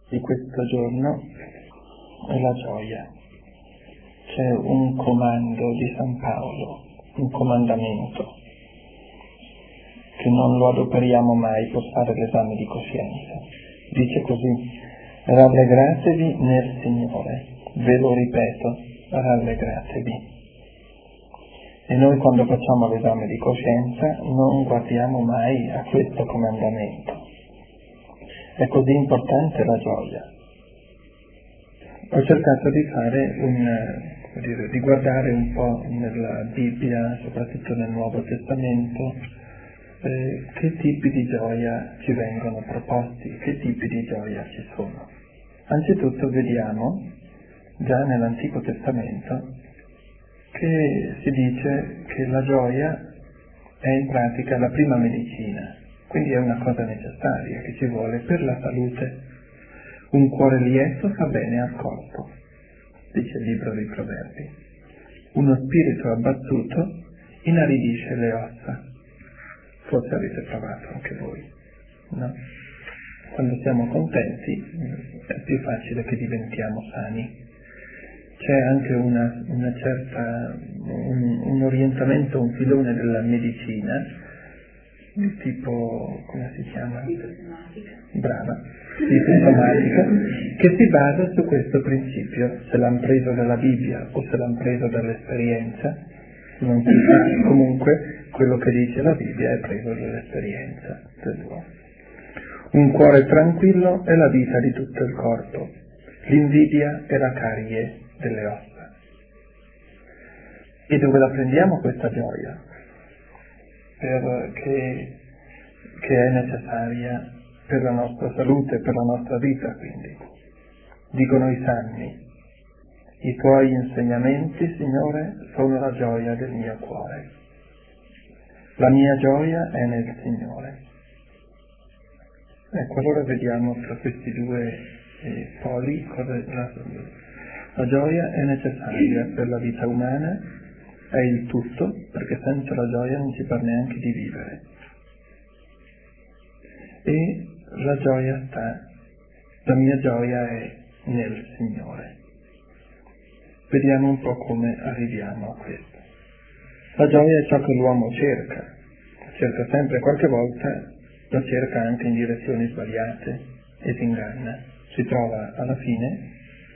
di questo giorno è la gioia. C'è un comando di San Paolo, un comandamento, che non lo adoperiamo mai per fare l'esame di coscienza. Dice così: rallegratevi nel Signore, ve lo ripeto, rallegratevi. E noi quando facciamo l'esame di coscienza non guardiamo mai a questo comandamento. È così importante la gioia. Ho cercato di fare di guardare un po' nella Bibbia, soprattutto nel Nuovo Testamento, che tipi di gioia ci vengono proposti, che tipi di gioia ci sono. Anzitutto vediamo, già nell'Antico Testamento, che si dice che la gioia è in pratica la prima medicina, quindi è una cosa necessaria che ci vuole per la salute. Un cuore lieto fa bene al corpo, dice il libro dei Proverbi. Uno spirito abbattuto inaridisce le ossa. Forse avete provato anche voi, no? Quando siamo contenti è più facile che diventiamo sani. C'è anche una certa, un orientamento, un filone della medicina, di tipo, come si chiama? Brava, di somatica, che si basa su questo principio. Se l'hanno preso dalla Bibbia o se l'hanno preso dall'esperienza, non si sa, comunque quello che dice la Bibbia è preso dall'esperienza dell'uomo. Un cuore tranquillo è la vita di tutto il corpo, l'invidia è la carie delle ossa. E dove la prendiamo questa gioia? Che è necessaria per la nostra salute, per la nostra vita, quindi. Dicono i Salmi: i tuoi insegnamenti, Signore, sono la gioia del mio cuore. La mia gioia è nel Signore. Ecco, allora vediamo tra questi due poli la gioia è necessaria per la vita umana, è il tutto, perché senza la gioia non ci par neanche di vivere. E la gioia la mia gioia è nel Signore. Vediamo un po' come arriviamo a questo. La gioia è ciò che l'uomo cerca sempre, qualche volta la cerca anche in direzioni sbagliate e si inganna. Si trova alla fine,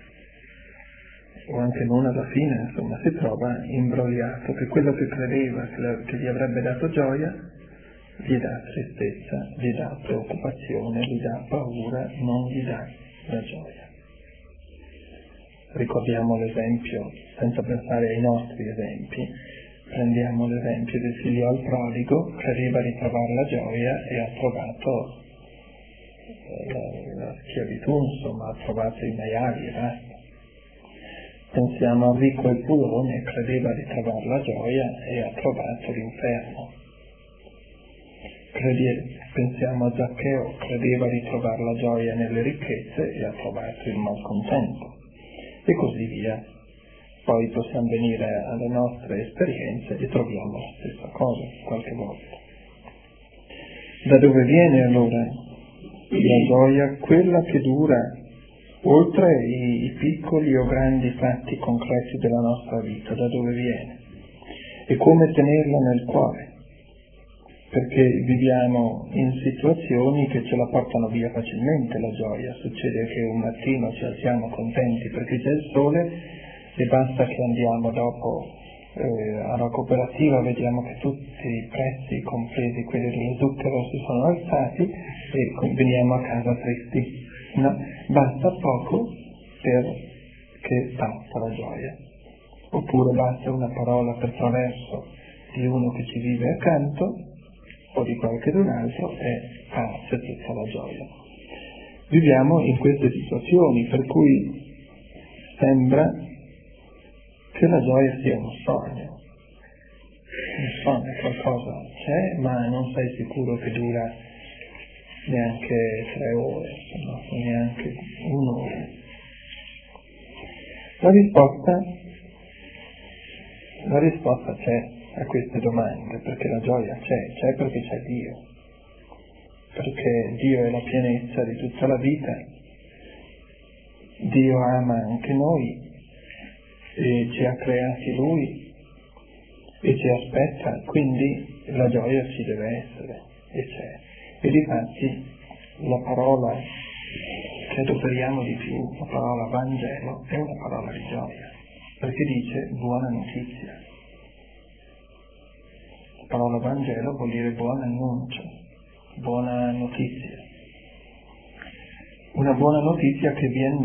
o anche non alla fine, insomma, si trova imbrogliato, che quello che credeva che gli avrebbe dato gioia gli dà tristezza, gli dà preoccupazione, gli dà paura, non gli dà la gioia. Ricordiamo l'esempio, senza pensare ai nostri esempi, prendiamo l'esempio del figlio al prodigo, credeva di trovare la gioia e ha trovato la schiavitù, insomma, ha trovato i maiali e basta. Pensiamo al ricco e purone, credeva di trovare la gioia e ha trovato l'inferno. Pensiamo a Zaccheo, credeva di trovare la gioia nelle ricchezze e ha trovato il malcontento. E così via. Poi possiamo venire alle nostre esperienze e troviamo la stessa cosa qualche volta. Da dove viene allora la gioia? Quella che dura oltre i piccoli o grandi fatti concreti della nostra vita. Da dove viene? E come tenerla nel cuore? Perché viviamo in situazioni che ce la portano via facilmente la gioia. Succede che un mattino ci alziamo contenti perché c'è il sole e basta che andiamo dopo alla cooperativa, vediamo che tutti i prezzi, compresi quelli dello zucchero, si sono alzati e veniamo a casa tristi. No? Basta poco perché passa la gioia. Oppure basta una parola per traverso di uno che ci vive accanto o di qualcun altro e c'è tutta la gioia. Viviamo in queste situazioni per cui sembra che la gioia sia un sogno, qualcosa c'è ma non sei sicuro che dura neanche 3 ore, no? Neanche un'ora. La risposta c'è a queste domande, perché la gioia c'è perché c'è Dio, perché Dio è la pienezza di tutta la vita Dio ama anche noi e ci ha creati Lui e ci aspetta, quindi la gioia ci deve essere e c'è. E difatti la parola che adoperiamo di più, la parola Vangelo, è una parola di gioia, perché dice buona notizia. La parola Vangelo vuol dire buon annuncio, buona notizia. Una buona notizia che viene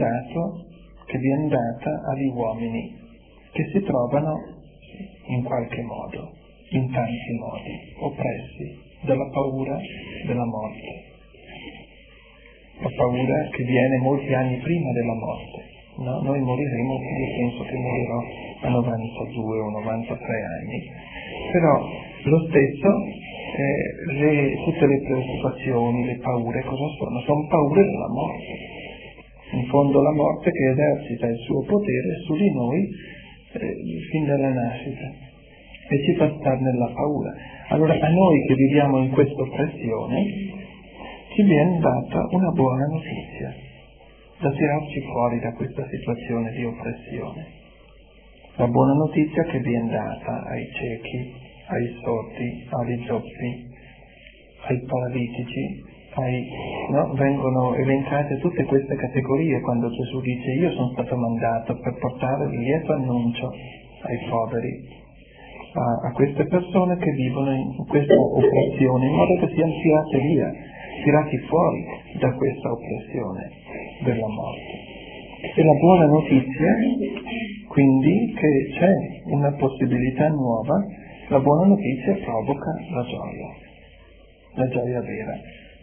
data agli uomini che si trovano in qualche modo, in tanti modi, oppressi dalla paura della morte. La paura che viene molti anni prima della morte. No? Noi moriremo, io penso che morirò a 92 o 93 anni, però lo stesso tutte le preoccupazioni, le paure, cosa sono? Sono paure della morte. In fondo la morte che esercita il suo potere su di noi fin dalla nascita e ci fa stare nella paura. Allora a noi che viviamo in questa oppressione ci viene data una buona notizia da tirarci fuori da questa situazione di oppressione. La buona notizia che viene data ai ciechi, ai sordi, agli zoppi, ai paralitici, vengono elencate tutte queste categorie quando Gesù dice io sono stato mandato per portare il lieto annuncio ai poveri, a queste persone che vivono in questa oppressione, in modo che siano tirate via, tirati fuori da questa oppressione della morte. E la buona notizia, quindi, che c'è una possibilità nuova, la buona notizia provoca la gioia vera.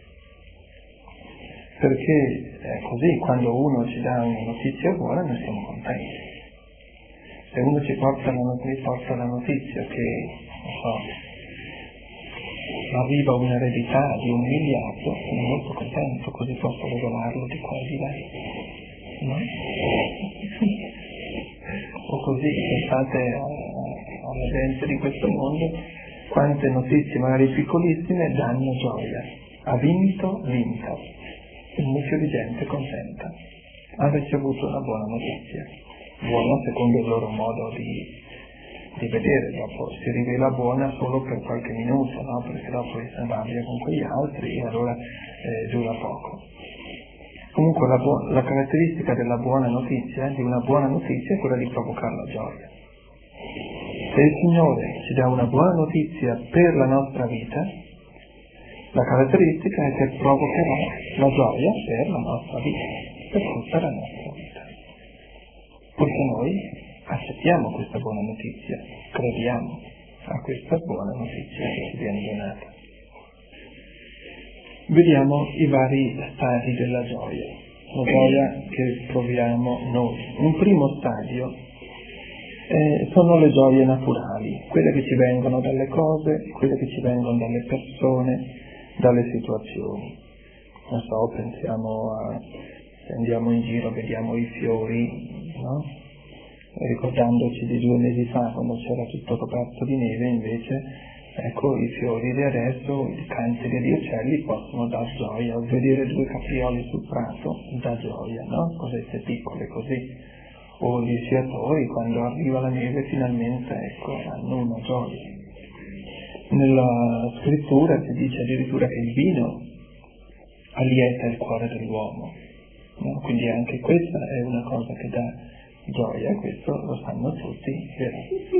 Perché è così, quando uno ci dà una notizia buona noi siamo contenti. Se uno mi porta la notizia che, arriva un'eredità di 1 miliardo, sono molto contento, così posso regolarlo di qua e di là. No? O così, pensate alla gente di questo mondo, quante notizie magari piccolissime danno gioia. Ha vinto. Un mucchio di gente contenta. Ha ricevuto una buona notizia. Buona secondo il loro modo di vedere, dopo si rivela buona solo per qualche minuto, no? Perché dopo si arrabbia con quegli altri e allora dura poco. Comunque la caratteristica della buona notizia, di una buona notizia, è quella di provocare la gioia. Se il Signore ci dà una buona notizia per la nostra vita, la caratteristica è che provocherà la gioia per la nostra vita, per tutta la nostra vita. Perché noi accettiamo questa buona notizia, crediamo a questa buona notizia che ci viene donata. Vediamo i vari stadi della gioia, la gioia che proviamo noi. Un primo stadio sono le gioie naturali, quelle che ci vengono dalle cose, quelle che ci vengono dalle persone, dalle situazioni. Non so, pensiamo se andiamo in giro, vediamo i fiori, no? Ricordandoci di 2 mesi fa quando c'era tutto coperto di neve, invece ecco i fiori di adesso, i canti degli uccelli possono dar gioia, o vedere 2 caprioli sul prato dà gioia, no? Cosette piccole così, o gli sciatori quando arriva la neve finalmente hanno una gioia. Nella scrittura si dice addirittura che il vino allieta il cuore dell'uomo, no? Quindi anche questa è una cosa che dà gioia, questo lo sanno tutti, vero?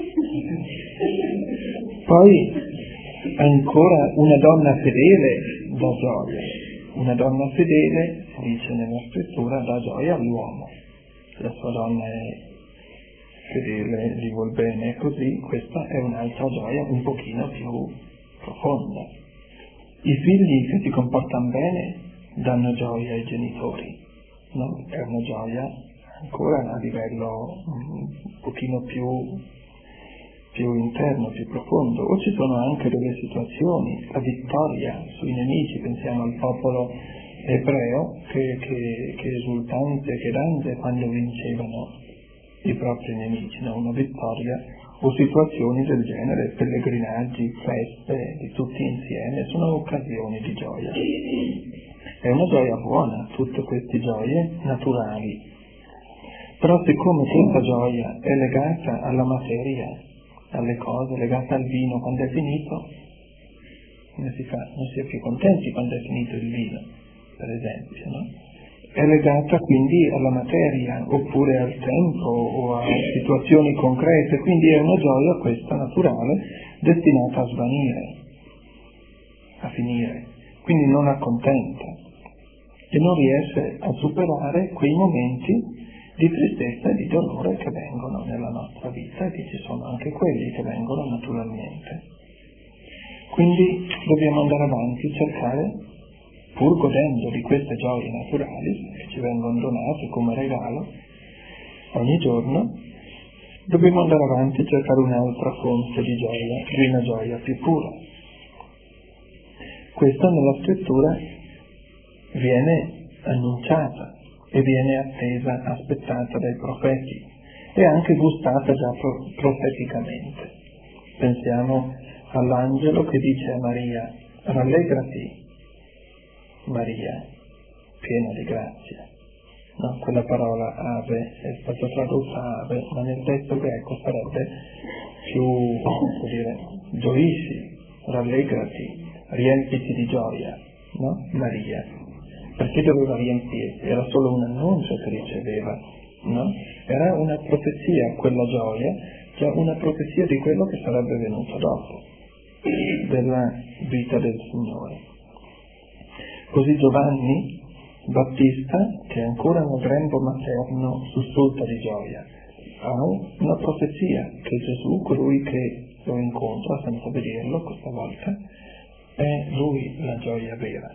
Poi ancora una donna fedele dà gioia. Una donna fedele, si dice nella scrittura, dà gioia all'uomo. La sua donna è fedele, gli vuol bene, così questa è un'altra gioia un pochino più profonda. I figli che si comportano bene danno gioia ai genitori, no? È una gioia ancora a livello un pochino più interno, più profondo. O ci sono anche delle situazioni, la vittoria sui nemici, pensiamo al popolo ebreo che esultante, che grande quando vincevano i propri nemici, no? Una vittoria, o situazioni del genere, pellegrinaggi, feste di tutti insieme, sono occasioni di gioia. È una gioia buona, tutte queste gioie naturali. Però siccome questa gioia è legata alla materia, alle cose, legata al vino, quando è finito, come si fa? Non si è più contenti quando è finito il vino, per esempio, no? È legata quindi alla materia, oppure al tempo o a situazioni concrete, quindi è una gioia questa naturale, destinata a svanire, a finire, quindi non accontenta e non riesce a superare quei momenti di tristezza e di dolore che vengono nella nostra vita, e che ci sono anche quelli che vengono naturalmente. Quindi dobbiamo andare avanti, cercare, pur godendo di queste gioie naturali che ci vengono donate come regalo ogni giorno, dobbiamo andare avanti e cercare un'altra fonte di gioia, di una gioia più pura. Questa nella scrittura viene annunciata e viene attesa, aspettata dai profeti e anche gustata già profeticamente. Pensiamo all'angelo che dice a Maria: rallegrati Maria, piena di grazia. No, quella parola ave è stata tradotta ave, ma nel testo greco sarebbe più, come dire, gioisci, rallegrati, riempiti di gioia, no? Maria. Perché doveva riempirsi? Era solo un annuncio che riceveva, no? Era una profezia, quella gioia, già una profezia di quello che sarebbe venuto dopo, della vita del Signore. Così Giovanni Battista, che ancora nel grembo materno sussulta di gioia, ha una profezia che Gesù, colui che lo incontra senza vederlo questa volta, è lui la gioia vera.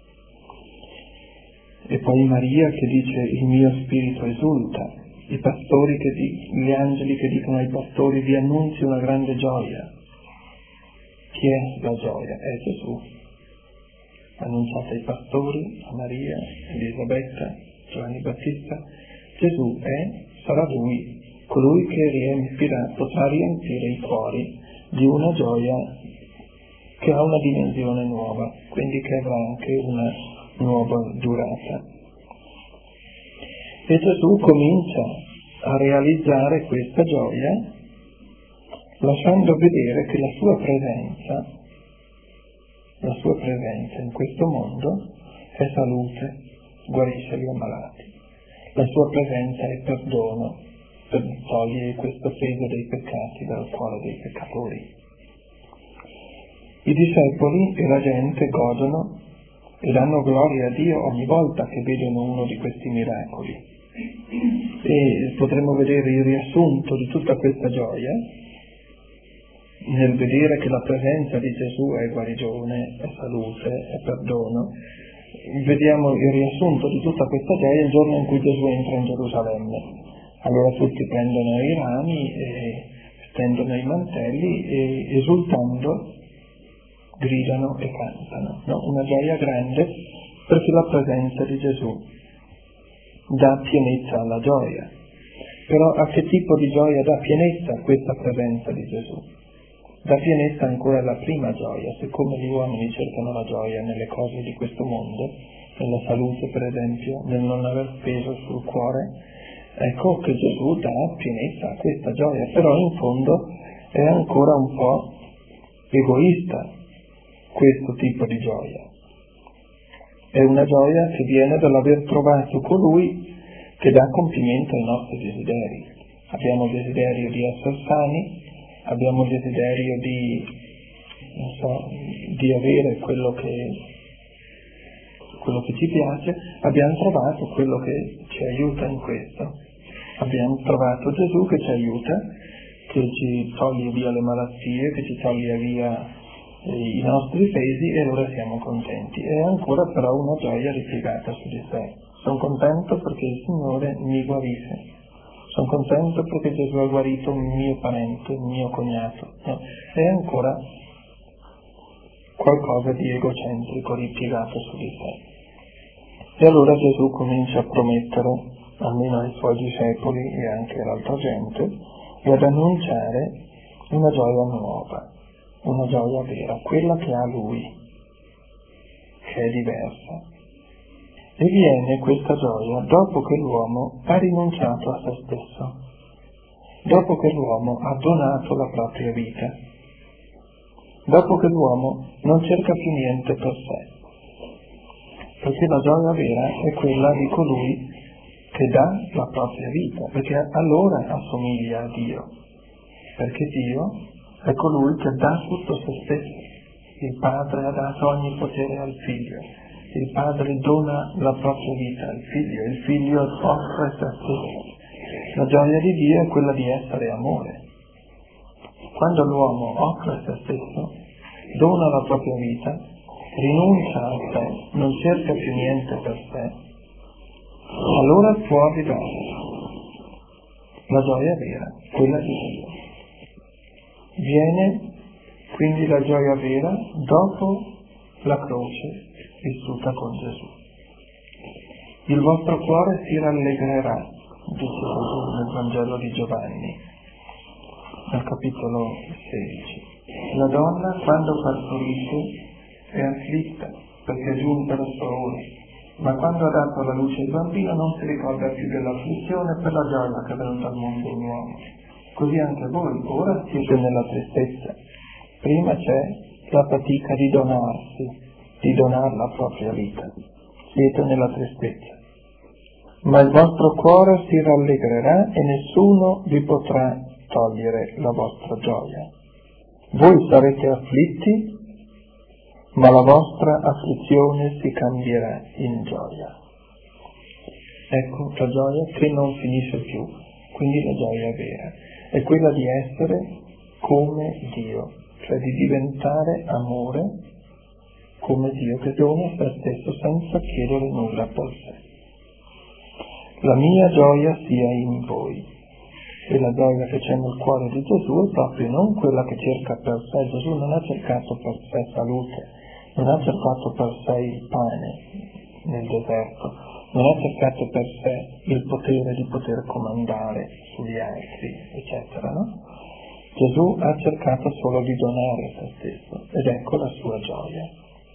E poi Maria che dice: il mio spirito esulta, i pastori gli angeli che dicono ai pastori: vi annunzio una grande gioia. Chi è la gioia? È Gesù. Annunciata ai pastori, a Maria, Elisabetta, Giovanni Battista. Gesù sarà lui, colui che potrà riempire i cuori di una gioia che ha una dimensione nuova, quindi che avrà anche una nuova durata. E Gesù comincia a realizzare questa gioia lasciando vedere che la sua presenza in questo mondo è salute, guarisce gli ammalati. La sua presenza è perdono, per togliere questo peso dei peccati dal cuore dei peccatori. I discepoli e la gente godono e danno gloria a Dio ogni volta che vedono uno di questi miracoli. E potremmo vedere il riassunto di tutta questa gioia nel vedere che la presenza di Gesù è guarigione, è salute, è perdono. Vediamo il riassunto di tutta questa gioia il giorno in cui Gesù entra in Gerusalemme. Allora tutti prendono i rami e stendono i mantelli e esultando gridano e cantano, no? Una gioia grande, perché la presenza di Gesù dà pienezza alla gioia. Però a che tipo di gioia dà pienezza questa presenza di Gesù? Dà pienezza ancora alla prima gioia, siccome gli uomini cercano la gioia nelle cose di questo mondo, nella salute per esempio, nel non aver peso sul cuore, ecco che Gesù dà pienezza a questa gioia, però in fondo è ancora un po' egoista questo tipo di gioia. È una gioia che viene dall'aver trovato colui che dà compimento ai nostri desideri. Abbiamo desiderio di essere sani, abbiamo desiderio di avere quello che ci piace, abbiamo trovato quello che ci aiuta in questo. Abbiamo trovato Gesù che ci aiuta, che ci toglie via le malattie, che ci toglie via i nostri pesi, e allora siamo contenti. È ancora però una gioia ripiegata su di sé. Sono contento perché il Signore mi guarisce. Sono contento perché Gesù ha guarito un mio parente, un mio cognato. No? È ancora qualcosa di egocentrico ripiegato su di sé. E allora Gesù comincia a promettere, almeno ai suoi discepoli e anche all'altra gente, e ad annunciare una gioia nuova, una gioia vera, quella che ha Lui, che è diversa. E viene questa gioia dopo che l'uomo ha rinunciato a se stesso, dopo che l'uomo ha donato la propria vita, dopo che l'uomo non cerca più niente per sé. Perché la gioia vera è quella di colui che dà la propria vita, perché allora assomiglia a Dio, perché Dio è colui che dà tutto se stesso. Il Padre ha dato ogni potere al Figlio, il Padre dona la propria vita al Figlio, il Figlio offre se stesso. La gioia di Dio è quella di essere amore. Quando l'uomo offre se stesso, dona la propria vita, rinuncia a sé, non cerca più niente per sé, allora può arrivare la gioia vera, quella di Dio. Viene quindi la gioia vera dopo la croce vissuta con Gesù. Il vostro cuore si rallegrerà, dice Gesù nel Vangelo di Giovanni, nel capitolo 16. La donna, quando partorisce, è afflitta perché è giunta la sua ora, ma quando ha dato alla luce il bambino non si ricorda più dell'afflizione per la gioia che è venuta al mondo un uomo. Così anche voi ora siete nella tristezza. Prima c'è la fatica di donarsi, di donare la propria vita. Siete nella tristezza. Ma il vostro cuore si rallegrerà e nessuno vi potrà togliere la vostra gioia. Voi sarete afflitti, ma la vostra afflizione si cambierà in gioia. Ecco la gioia che non finisce più, quindi la gioia vera, è quella di essere come Dio, cioè di diventare amore come Dio che dona se stesso senza chiedere nulla per sé. La mia gioia sia in voi. E la gioia che c'è nel cuore di Gesù è proprio non quella che cerca per sé. Gesù non ha cercato per sé salute, non ha cercato per sé il pane nel deserto, non ha cercato per sé il potere di poter comandare sugli altri, eccetera, no? Gesù ha cercato solo di donare se stesso, ed ecco la sua gioia.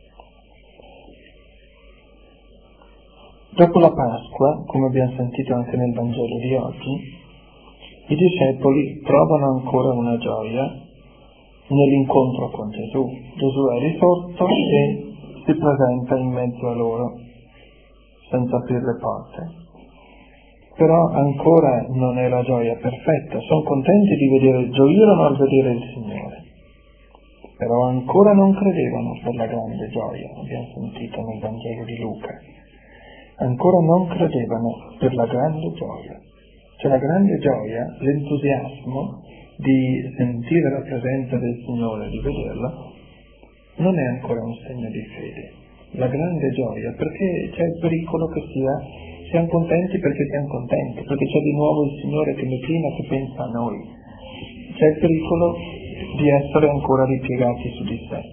Dopo la Pasqua, come abbiamo sentito anche nel Vangelo di oggi, i discepoli trovano ancora una gioia nell'incontro con Gesù. Gesù è risorto e si presenta in mezzo a loro, senza aprire le porte. Però ancora non è la gioia perfetta. Sono contenti di vedere, gioirono al vedere il Signore. Però ancora non credevano per la grande gioia, abbiamo sentito nel Vangelo di Luca. Ancora non credevano per la grande gioia. Cioè la grande gioia, l'entusiasmo di sentire la presenza del Signore, di vederla, non è ancora un segno di fede. La grande gioia, perché c'è il pericolo che siamo contenti perché siamo contenti, perché c'è di nuovo il Signore che declina, che pensa a noi. C'è il pericolo di essere ancora ripiegati su di sé.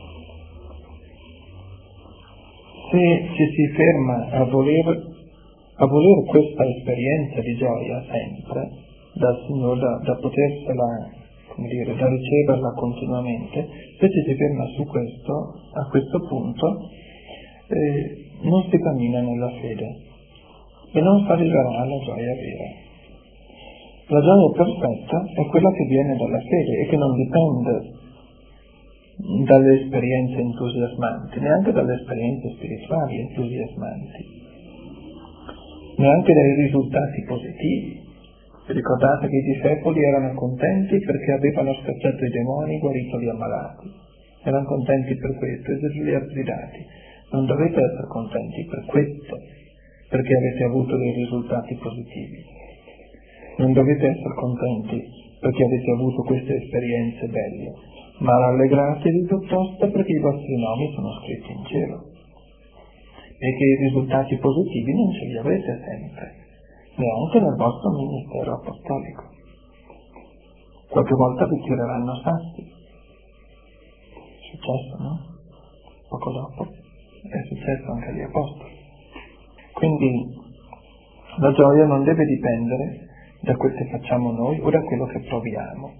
Se ci si ferma a voler questa esperienza di gioia sempre dal Signore, da potersela, come dire, da riceverla continuamente, se ci si ferma su questo, a questo punto, non si cammina nella fede e non si arriverà alla gioia vera. La gioia perfetta è quella che viene dalla fede e che non dipende dalle esperienze entusiasmanti, neanche dalle esperienze spirituali entusiasmanti, neanche dai risultati positivi. Ricordate che i discepoli erano contenti perché avevano scacciato i demoni, guarito gli ammalati. Erano contenti per questo e Gesù li ha sgridati. Non dovete essere contenti per questo, perché avete avuto dei risultati positivi. Non dovete essere contenti perché avete avuto queste esperienze belle, ma rallegratevi piuttosto perché i vostri nomi sono scritti in cielo. E che i risultati positivi non ce li avete sempre, neanche nel vostro ministero apostolico. Qualche volta vi tireranno sassi. È successo, no? Poco dopo è successo anche agli apostoli. Quindi la gioia non deve dipendere da quel che facciamo noi o da quello che proviamo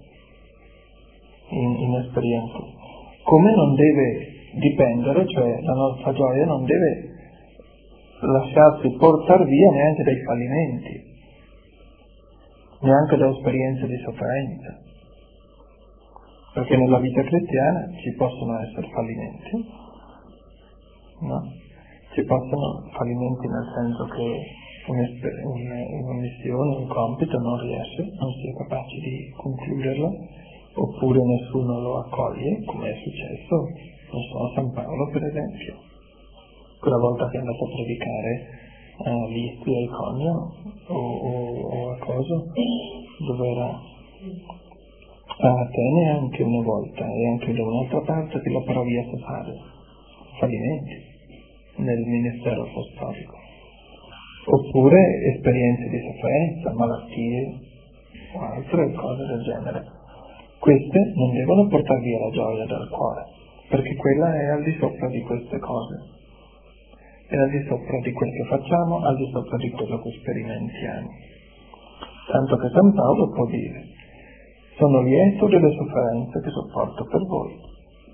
in esperienza. Come non deve dipendere, cioè la nostra gioia non deve lasciarsi portare via neanche dai fallimenti, neanche da esperienze di sofferenza, perché nella vita cristiana ci possono essere fallimenti, no? Ci possono fallimenti nel senso che una missione, un compito non riesce, non si è capaci di concluderlo, oppure nessuno lo accoglie, come è successo, non so, a San Paolo per esempio, quella volta che è andato a predicare a Listria, a Iconio o a cosa, dove era a Atene anche una volta e anche da un'altra parte che la parovia totale, fallimenti nel ministero apostolico, oppure esperienze di sofferenza, malattie o altre cose del genere. Queste non devono portare via la gioia dal cuore, perché quella è al di sopra di queste cose, è al di sopra di quel che facciamo, al di sopra di quello che sperimentiamo. Tanto che San Paolo può dire: sono lieto delle sofferenze che sopporto per voi.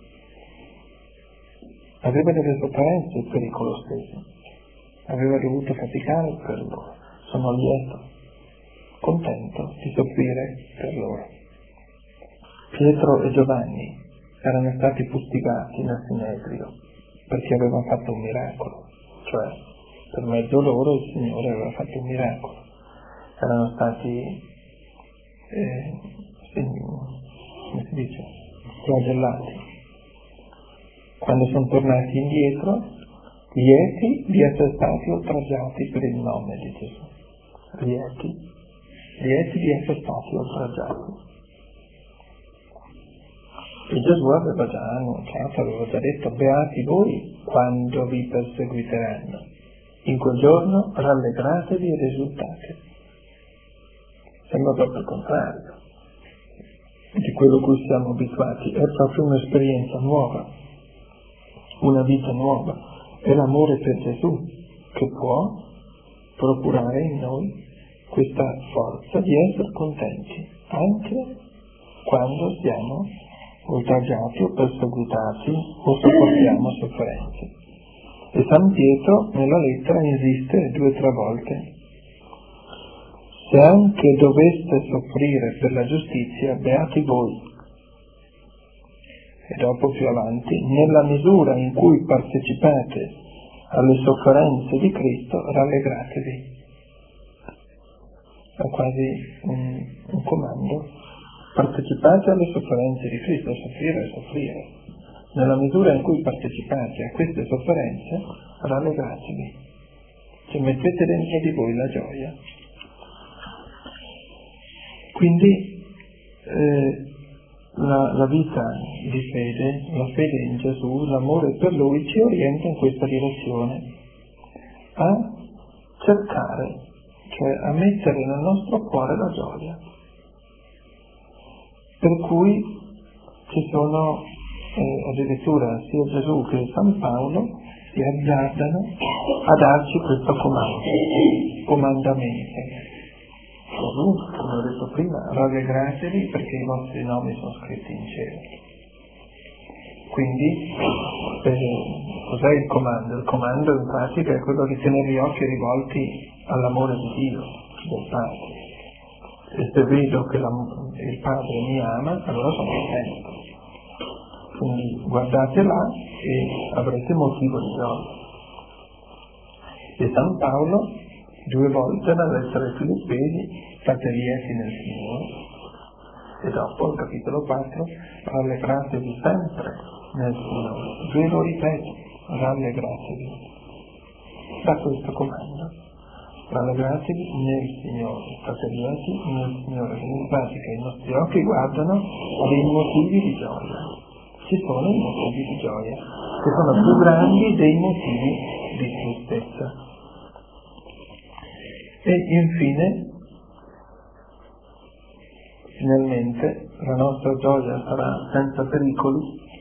Aveva delle sofferenze per i Colossesi, aveva dovuto faticare per loro. Sono lieto, contento di soffrire per loro. Pietro e Giovanni erano stati fustigati nel Sinedrio perché avevano fatto un miracolo, cioè per mezzo loro il Signore aveva fatto un miracolo. Erano stati come si dice, flagellati. Quando sono tornati indietro, lieti di essere stati oltraggiati per il nome di Gesù. Lieti di essere stati oltraggiati. E Gesù aveva già annunciato, aveva già detto: beati voi quando vi perseguiteranno. In quel giorno rallegratevi ed esultate. Sembra proprio il contrario di quello a cui siamo abituati. È proprio un'esperienza nuova, una vita nuova. È l'amore per Gesù che può procurare in noi questa forza di essere contenti anche quando siamo oltraggiati o perseguitati o sopportiamo sofferenze. E San Pietro nella lettera insiste 2 o 3 volte: se anche doveste soffrire per la giustizia, beati voi. E dopo più avanti: nella misura in cui partecipate alle sofferenze di Cristo, rallegratevi. È quasi un comando: partecipate alle sofferenze di Cristo, soffrire e soffrire. Nella misura in cui partecipate a queste sofferenze, rallegratevi. Cioè mettete dentro di voi la gioia. Quindi la vita di fede, la fede in Gesù, l'amore per Lui ci orienta in questa direzione, a cercare, cioè a mettere nel nostro cuore la gioia. Per cui ci sono addirittura sia Gesù che San Paolo si azzardano a darci questo comandamento. Gesù, come ho detto prima, rallegratevi perché i vostri nomi sono scritti in cielo. Quindi cos'è il comando? Il comando in pratica è quello di tenere gli occhi rivolti all'amore di Dio, del Padre. E se vedo che il Padre mi ama, allora sono contento. Quindi guardate là e avrete motivo di gioia. E San Paolo 2 volte nella lettera ai Filippesi: state lieti nel Signore. E dopo, al capitolo 4, rallegratevi sempre nel Signore. 2 lo ripeto: rallegratevi. Da questo comando: rallegratevi nel Signore, state lieti nel Signore. In pratica i nostri occhi guardano a dei motivi di gioia. Ci sono i motivi di gioia, che sono più grandi dei motivi di tristezza. E infine, finalmente, la nostra gioia sarà senza pericoli,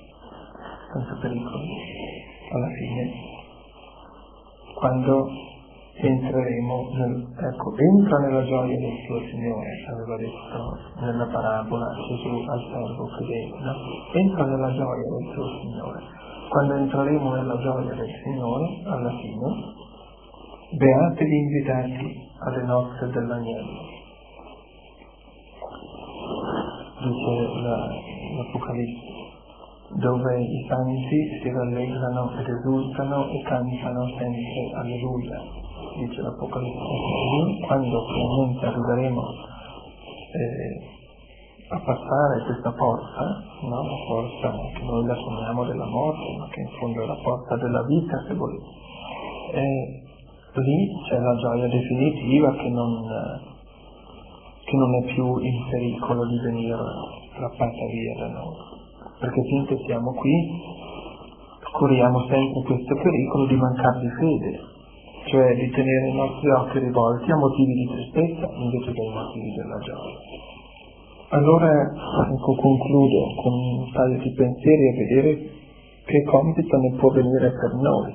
alla fine, quando entreremo entra nella gioia del tuo Signore, aveva detto nella parabola Gesù al servo fedele, no? Entra nella gioia del tuo Signore. Quando entreremo nella gioia del Signore, alla fine, beati gli invitati alle nozze dell'agnello. Dice l'Apocalisse, dove i santi si rallegrano ed esultano e cantano sempre alleluia, dice l'Apocalisse. Quando finalmente arriveremo a passare questa porta, no? La porta che noi la chiamiamo della morte, ma che in fondo è la porta della vita, se volete, e lì c'è la gioia definitiva che non è più in pericolo di venire strappata via da noi, perché finché siamo qui corriamo sempre questo pericolo di mancare di fede, cioè di tenere i nostri occhi rivolti a motivi di tristezza invece che ai motivi della gioia. Allora concludo con un paio di pensieri a vedere che compito ne può venire per noi.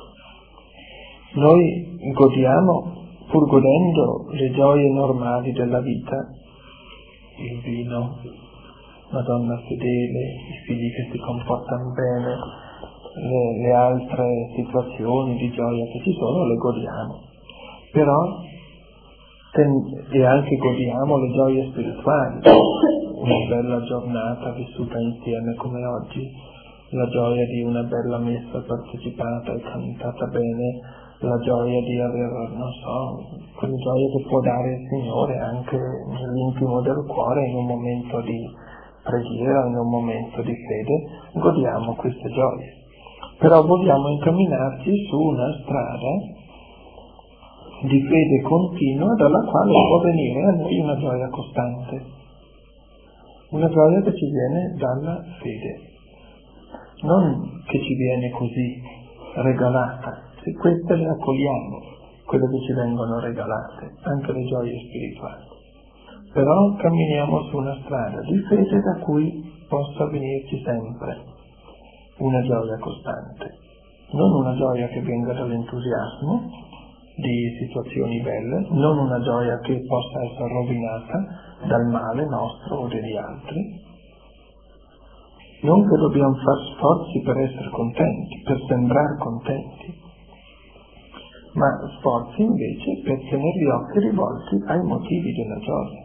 Noi godiamo, pur godendo le gioie normali della vita, il vino, la donna fedele, i figli che si comportano bene, le altre situazioni di gioia che ci sono, le godiamo. Però e anche godiamo le gioie spirituali, una bella giornata vissuta insieme come oggi, la gioia di una bella messa partecipata e cantata bene, la gioia di aver, non so, quelle gioie che può dare il Signore anche nell'intimo del cuore, in un momento di preghiera, in un momento di fede, godiamo queste gioie. Però vogliamo incamminarci su una strada di fede continua dalla quale può venire a noi una gioia costante, una gioia che ci viene dalla fede, non che ci viene così regalata. Se queste le accogliamo, quelle che ci vengono regalate, anche le gioie spirituali, però camminiamo su una strada di fede da cui possa venirci sempre una gioia costante, non una gioia che venga dall'entusiasmo di situazioni belle, non una gioia che possa essere rovinata dal male nostro o degli altri. Non che dobbiamo fare sforzi per essere contenti, per sembrare contenti, ma sforzi invece per tenere gli occhi rivolti ai motivi della gioia.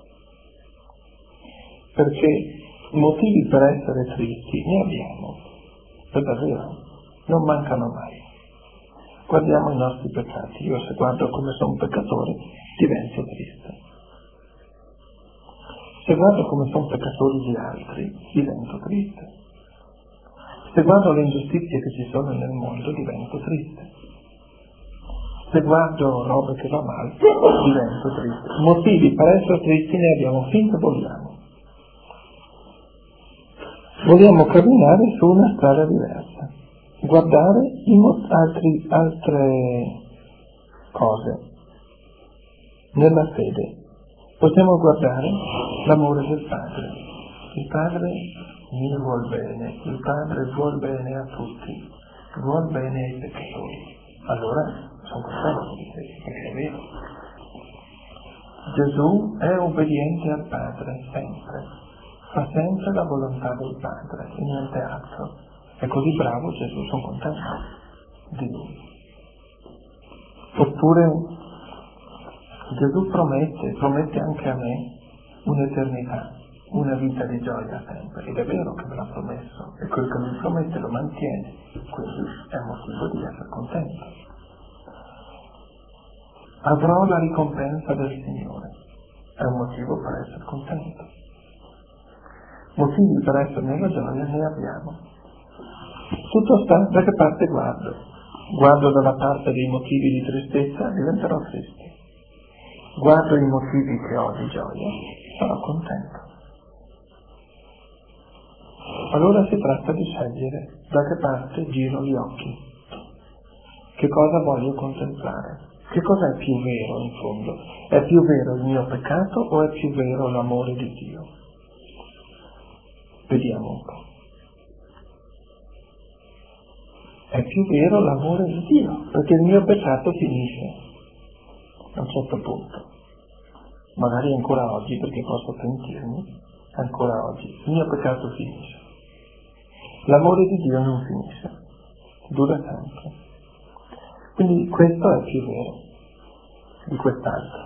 Perché motivi per essere tristi ne abbiamo, è davvero, non mancano mai. Guardiamo i nostri peccati. Io se guardo come sono un peccatore divento triste. Se guardo come sono peccatori gli altri divento triste. Se guardo le ingiustizie che ci sono nel mondo divento triste. Se guardo robe che va male divento triste. Motivi per essere tristi ne abbiamo finché vogliamo. Vogliamo camminare su una strada diversa, guardare altre cose. Nella fede possiamo guardare l'amore del Padre. Il Padre mi vuol bene, il Padre vuol bene a tutti, vuol bene ai peccatori. Allora sono contento di questo, perché è vero. Gesù è obbediente al Padre sempre, fa sempre la volontà del Padre e niente altro. È così bravo Gesù, sono contento di lui. Oppure Gesù promette anche a me un'eternità, una vita di gioia sempre, ed è vero che me l'ha promesso, e quel che mi promette lo mantiene, quindi è motivo di essere contento. Avrò la ricompensa del Signore, è un motivo per essere contento. Motivi per essere nella gioia ne abbiamo. Tutto sta da che parte guardo. Guardo dalla parte dei motivi di tristezza, diventerò triste. Guardo i motivi che ho di gioia, sarò contento. Allora si tratta di scegliere da che parte giro gli occhi. Che cosa voglio contemplare? Che cosa è più vero in fondo? È più vero il mio peccato o è più vero l'amore di Dio? Vediamo un po'. È più vero l'amore di Dio, perché il mio peccato finisce a un certo punto. Magari ancora oggi, perché posso pentirmi, ancora oggi. Il mio peccato finisce. L'amore di Dio non finisce, dura sempre. Quindi questo è più vero di quest'altro.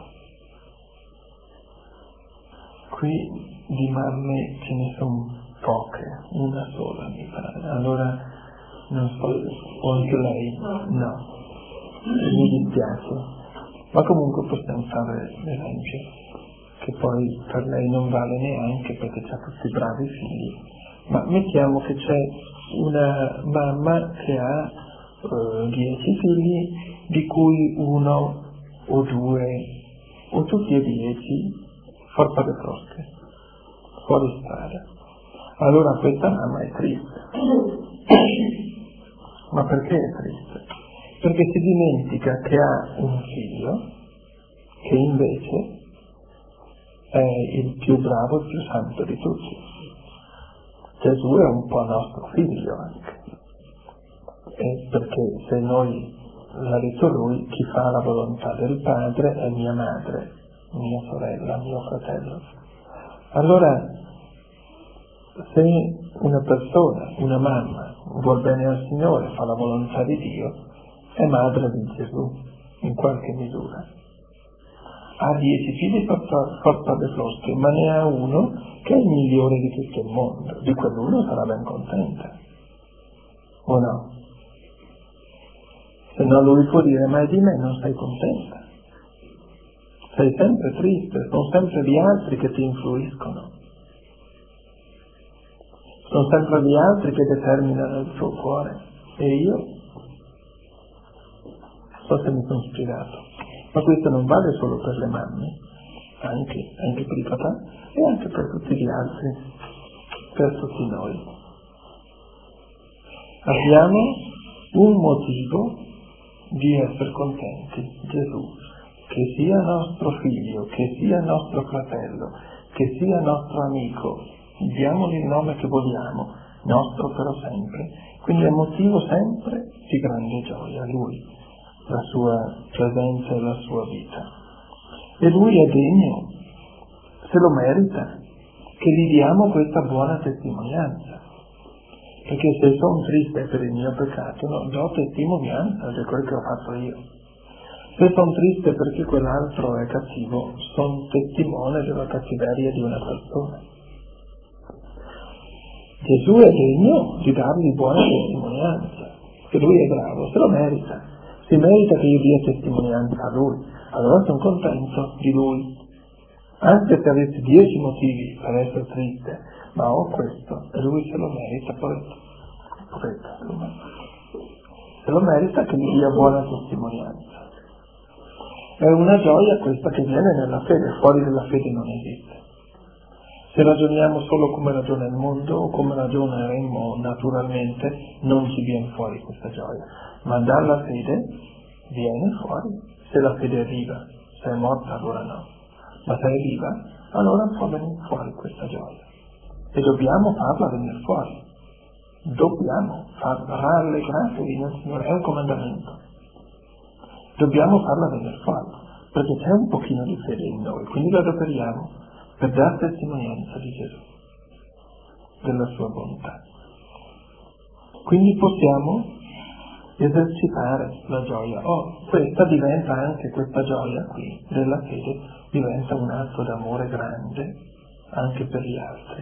Qui di mamme ce ne sono poche, una sola mi pare. Allora non so se o anche lei, no, mi dispiace, ma comunque possiamo fare l'esempio, che poi per lei non vale neanche perché ha tutti bravi figli, ma mettiamo che c'è una mamma che ha 10 figli, di cui uno o due o tutti e 10 forza le frosche, fuori strada. Allora questa mamma è triste. Ma perché è triste? Perché si dimentica che ha un figlio che invece è il più bravo, il più santo di tutti. Gesù è un po' nostro figlio anche. E perché se noi l'ha detto lui, chi fa la volontà del Padre è mia madre, mia sorella, mio fratello. Allora, se una persona, una mamma, vuol bene al Signore, fa la volontà di Dio, è madre di Gesù, in qualche misura. Ha 10 figli forza le frosche, ma ne ha uno che è il migliore di tutto il mondo. Di quell'uno sarà ben contenta. O no? Se no lui può dire, ma di me non sei contenta. Sei sempre triste, sono sempre gli altri che ti influiscono. Sono sempre gli altri che determinano il tuo cuore. E io? Non so se mi sono spiegato. Ma questo non vale solo per le mamme, anche per i papà e anche per tutti gli altri, per tutti noi. Abbiamo un motivo di essere contenti, Gesù, che sia nostro figlio, che sia nostro fratello, che sia nostro amico, diamogli il nome che vogliamo, nostro però sempre. Quindi è motivo sempre di grande gioia, Lui, la sua presenza e la sua vita. E Lui è degno, se lo merita, che gli diamo questa buona testimonianza. Perché se sono triste per il mio peccato, no, do testimonianza di quello che ho fatto io. Se sono triste perché quell'altro è cattivo, sono testimone della cattiveria di una persona. Gesù è degno di dargli buona testimonianza, che lui è bravo, se lo merita. Si merita che io dia testimonianza a lui. Allora sono contento di lui. Anche se avessi 10 motivi per essere triste, ma ho questo, e lui se lo merita, se lo merita che gli dia buona testimonianza. È una gioia questa che viene nella fede, fuori della fede non esiste. Se ragioniamo solo come ragiona il mondo o come ragioneremmo naturalmente, non ci viene fuori questa gioia, ma dalla fede viene fuori, se la fede è viva. Se è morta allora no, ma se è viva allora può venire fuori questa gioia e dobbiamo farla venire fuori, dobbiamo farla rallegratevi nel Signore, è un comandamento, dobbiamo farla venire fuori perché c'è un pochino di fede in noi, quindi la adoperiamo per dare testimonianza di Gesù, della sua bontà. Quindi possiamo esercitare la gioia. Questa diventa anche, questa gioia qui della fede diventa un atto d'amore grande anche per gli altri.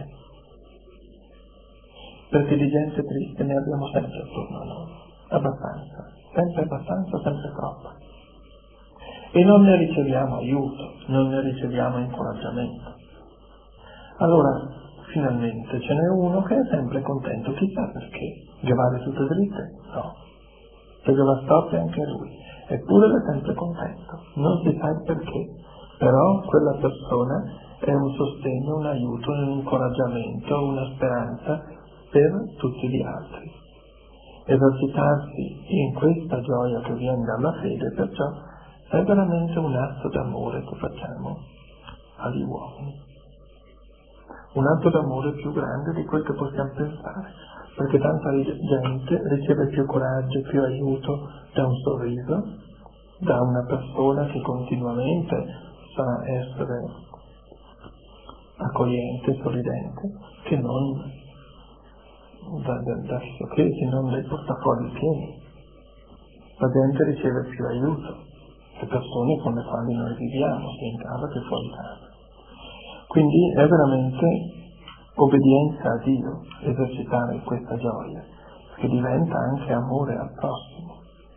Perché di gente triste ne abbiamo sempre attorno a noi, abbastanza, sempre troppa. E non ne riceviamo aiuto, non ne riceviamo incoraggiamento. Allora, finalmente ce n'è uno che è sempre contento, chissà perché. Giovare tutte dritte? No. Perché va storte anche lui. Eppure è sempre contento. Non si sa il perché. Però quella persona è un sostegno, un aiuto, un incoraggiamento, una speranza per tutti gli altri. Esercitarsi in questa gioia che viene dalla fede, perciò è veramente un atto d'amore che facciamo agli uomini. Un atto d'amore più grande di quel che possiamo pensare, perché tanta gente riceve più coraggio, più aiuto da un sorriso, da una persona che continuamente sa essere accogliente, sorridente, che non da che non dai portafogli pieni. la gente riceve più aiuto, le persone con le quali noi viviamo, sia in casa che fuori casa. Quindi è veramente obbedienza a Dio esercitare questa gioia, che diventa anche amore al prossimo.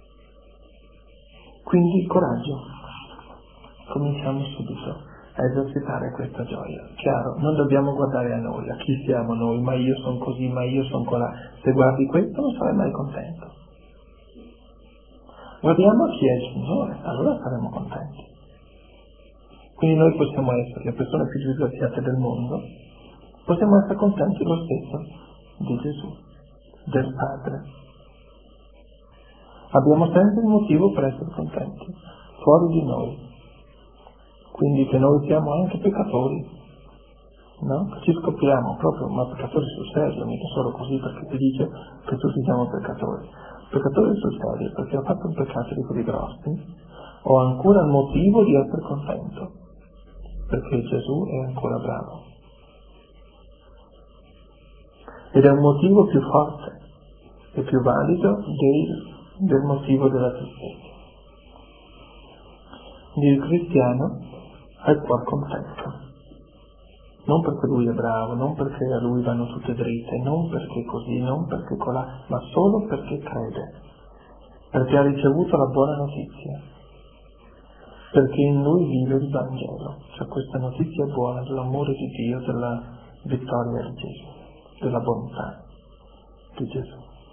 Quindi coraggio, cominciamo subito a esercitare questa gioia. Chiaro, non dobbiamo guardare a noi, a chi siamo noi, ma io sono così, ma io sono colà. Se guardi questo non sarai mai contento. Guardiamo chi è il Signore, allora saremo contenti. Quindi noi possiamo essere le persone più disgraziate del mondo, possiamo essere contenti lo stesso di Gesù, del Padre. Abbiamo sempre un motivo per essere contenti, fuori di noi. Quindi che noi siamo anche peccatori, no? Ci scopriamo proprio, ma peccatori sul serio, mica solo così perché ti dice che tutti siamo peccatori. Peccatori sul serio, perché ho fatto un peccato di quelli grossi, ho ancora il motivo di essere contento, perché Gesù è ancora bravo. Ed è un motivo più forte e più valido del motivo della tristezza. Quindi il cristiano ha il cuore contento, non perché lui è bravo, non perché a lui vanno tutte dritte, non perché così, non perché colà, ma solo perché crede, perché ha ricevuto la buona notizia, perché in lui vive il Vangelo, cioè questa notizia buona dell'amore di Dio, della vittoria di Gesù, della bontà di Gesù.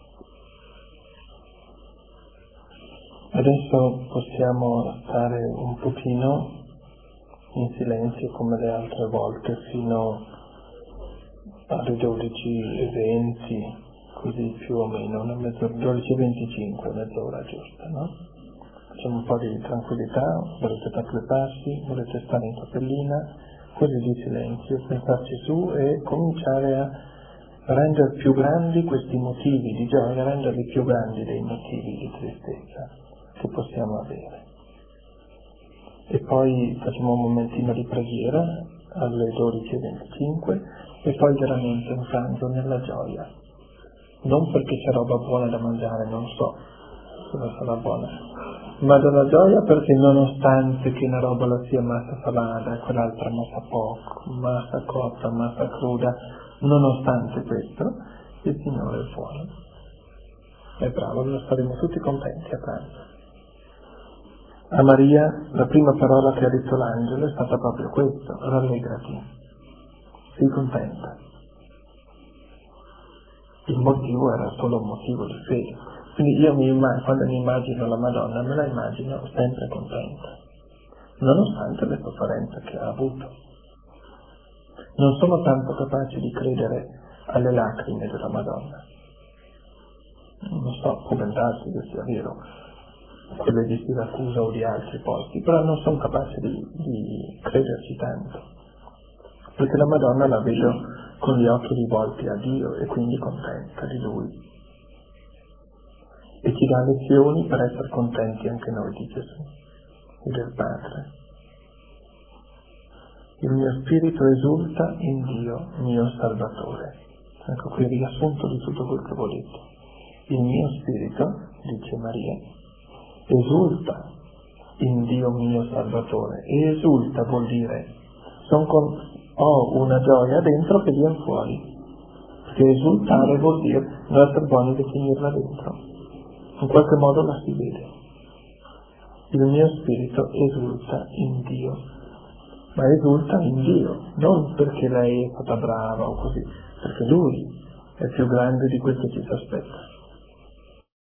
Adesso possiamo stare un pochino in silenzio come le altre volte fino alle 12:20, così più o meno, 12:25, mezz'ora giusta, no? Facciamo un po' di tranquillità, volete tappare, volete stare in cappellina, così di silenzio, pensarci su e cominciare a rendere più grandi questi motivi di gioia, renderli più grandi dei motivi di tristezza che possiamo avere. E poi facciamo un momentino di preghiera alle 12:25 e poi veramente un pranzo nella gioia, non perché c'è roba buona da mangiare, non so se sarà buona, ma dalla gioia perché nonostante che una roba la sia massa salata e quell'altra massa poco, massa cotta, massa cruda, nonostante questo il Signore è buono, è bravo, allora saremo tutti contenti a pranzo. A Maria la prima parola che ha detto l'angelo è stata proprio questo: rallegrati, sii contenta. Il motivo era solo un motivo di fede. Quindi io quando mi immagino la Madonna me la immagino sempre contenta, nonostante le sofferenze che ha avuto. Non sono tanto capace di credere alle lacrime della Madonna. Non so, può darsi che sia vero, quelle di Siracusa o di altri posti, però non sono capace di crederci tanto, perché la Madonna la vedo con gli occhi rivolti a Dio e quindi contenta di Lui, e ci dà lezioni per essere contenti anche noi di Gesù e del Padre. Il mio spirito esulta in Dio, mio Salvatore. Ecco qui il riassunto di tutto quel che ho detto. Il mio spirito, dice Maria, esulta in Dio mio Salvatore. E esulta vuol dire ho una gioia dentro che viene fuori, perché esultare vuol dire non essere buoni a definirla dentro, in qualche modo la si vede. Il mio spirito esulta in Dio, ma esulta in Dio, non perché lei è stata brava o così, perché Lui è più grande di quel che ci si aspetta.